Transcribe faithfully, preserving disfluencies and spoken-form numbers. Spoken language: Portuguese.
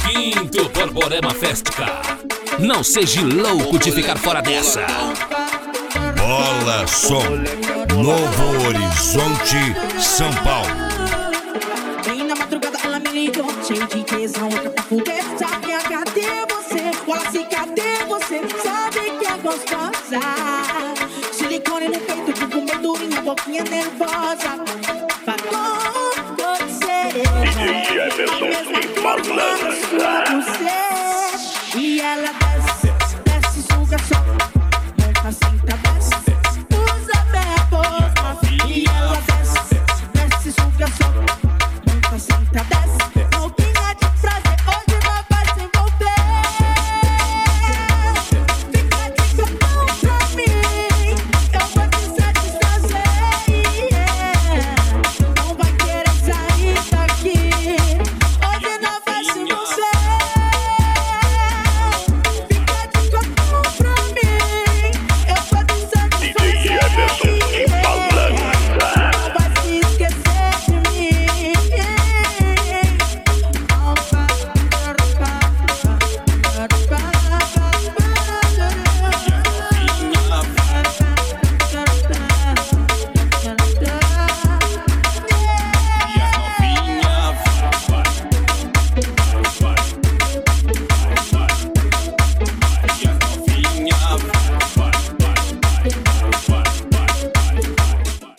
Quinto Borborema Féstica. Não seja louco de ficar fora dessa. Bola Som, Novo Horizonte, São Paulo. Bem na madrugada ela me ligou, cheio de tesão, louca pra fuder. Sabe, cadê você? Fala assim, cadê você? Sabe que é gostosa. Silicone no peito, com gordurinha, boquinha nervosa. Pra acontecer. D J Jefferson e Malandra. E ela